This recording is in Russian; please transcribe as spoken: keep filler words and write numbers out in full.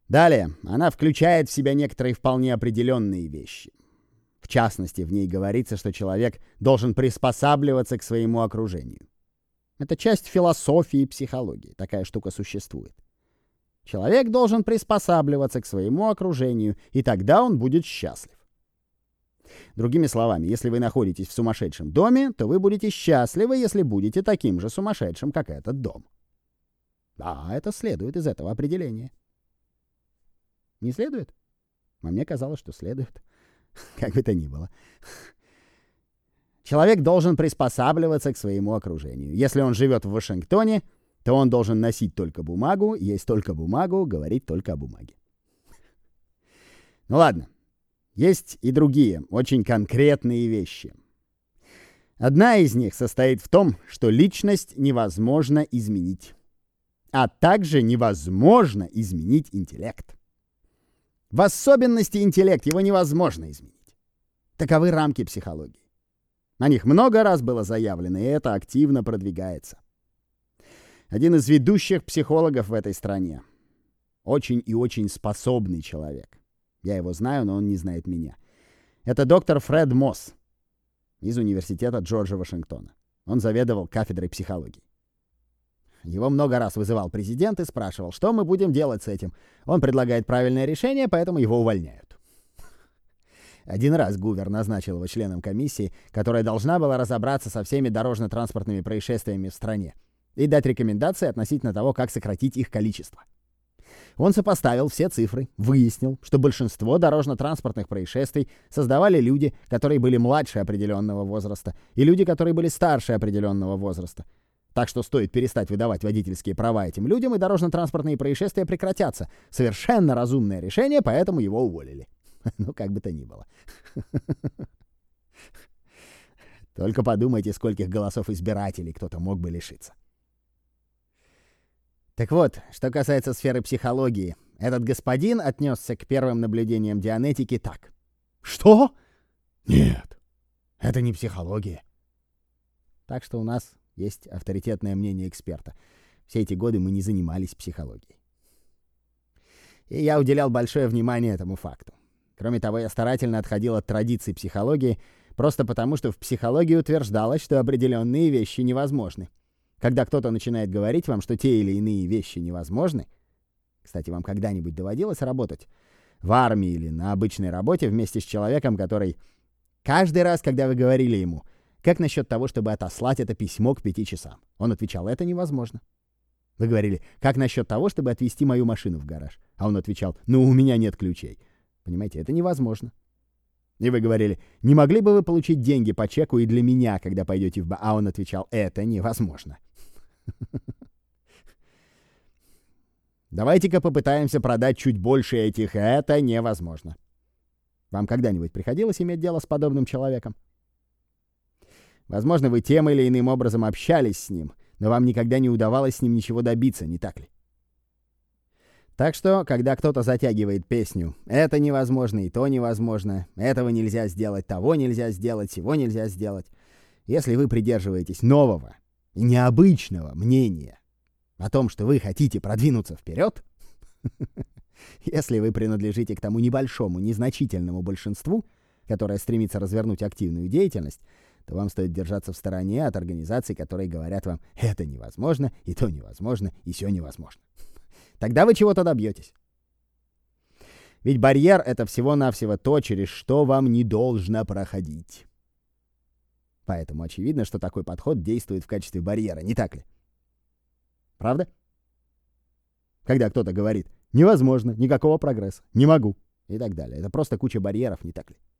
Далее, она включает в себя некоторые вполне определенные вещи. В частности, в ней говорится, что человек должен приспосабливаться к своему окружению. Это часть философии и психологии. Такая штука существует. Человек должен приспосабливаться к своему окружению, и тогда он будет счастлив. Другими словами, если вы находитесь в сумасшедшем доме, то вы будете счастливы, если будете таким же сумасшедшим, как этот дом. Да, это следует из этого определения. Не следует? А мне казалось, что следует. Как бы то ни было. Человек должен приспосабливаться к своему окружению. Если он живет в Вашингтоне, то он должен носить только бумагу, есть только бумагу, говорить только о бумаге. Ну ладно. Есть и другие, очень конкретные вещи. Одна из них состоит в том, что личность невозможно изменить, а также невозможно изменить интеллект. В особенности интеллект, его невозможно изменить. Таковы рамки психологии. О них много раз было заявлено, и это активно продвигается. Один из ведущих психологов в этой стране. Очень и очень способный человек. Я его знаю, но он не знает меня. Это доктор Фред Мосс из университета Джорджа Вашингтона. Он заведовал кафедрой психологии. Его много раз вызывал президент и спрашивал, что мы будем делать с этим. Он предлагает правильное решение, поэтому его увольняют. Один раз Гувер назначил его членом комиссии, которая должна была разобраться со всеми дорожно-транспортными происшествиями в стране и дать рекомендации относительно того, как сократить их количество. Он сопоставил все цифры, выяснил, что большинство дорожно-транспортных происшествий создавали люди, которые были младше определенного возраста, и люди, которые были старше определенного возраста. Так что стоит перестать выдавать водительские права этим людям, и дорожно-транспортные происшествия прекратятся. Совершенно разумное решение, поэтому его уволили. Ну, как бы то ни было. Только подумайте, скольких голосов избирателей кто-то мог бы лишиться. Так вот, что касается сферы психологии, этот господин отнесся к первым наблюдениям Дианетики так. Что? Нет, это не психология. Так что у нас есть авторитетное мнение эксперта. Все эти годы мы не занимались психологией. И я уделял большое внимание этому факту. Кроме того, я старательно отходил от традиций психологии, просто потому, что в психологии утверждалось, что определенные вещи невозможны. Когда кто-то начинает говорить вам, что те или иные вещи невозможны... Кстати, вам когда-нибудь доводилось работать в армии или на обычной работе вместе с человеком, который каждый раз, когда вы говорили ему, как насчет того, чтобы отослать это письмо к пяти часам, он отвечал, это невозможно. Вы говорили, как насчет того, чтобы отвезти мою машину в гараж, а он отвечал, ну, у меня нет ключей. Понимаете, это невозможно. И вы говорили, не могли бы вы получить деньги по чеку и для меня, когда пойдете в ба... А он отвечал, это невозможно. Давайте-ка попытаемся продать чуть больше этих. Это невозможно. Вам когда-нибудь приходилось иметь дело с подобным человеком? Возможно, вы тем или иным образом общались с ним, но вам никогда не удавалось с ним ничего добиться, не так ли? Так что, когда кто-то затягивает песню «это невозможно и то невозможно», «этого нельзя сделать, того нельзя сделать, сего нельзя сделать», если вы придерживаетесь нового и необычного мнения о том, что вы хотите продвинуться вперед, если вы принадлежите к тому небольшому, незначительному большинству, которое стремится развернуть активную деятельность, то вам стоит держаться в стороне от организаций, которые говорят вам «это невозможно, и то невозможно, и сё невозможно». Тогда вы чего-то добьетесь. Ведь барьер — это всего-навсего то, через что вам не должно проходить. Поэтому очевидно, что такой подход действует в качестве барьера, не так ли? Правда? Когда кто-то говорит «невозможно, никакого прогресса, не могу» и так далее. Это просто куча барьеров, не так ли?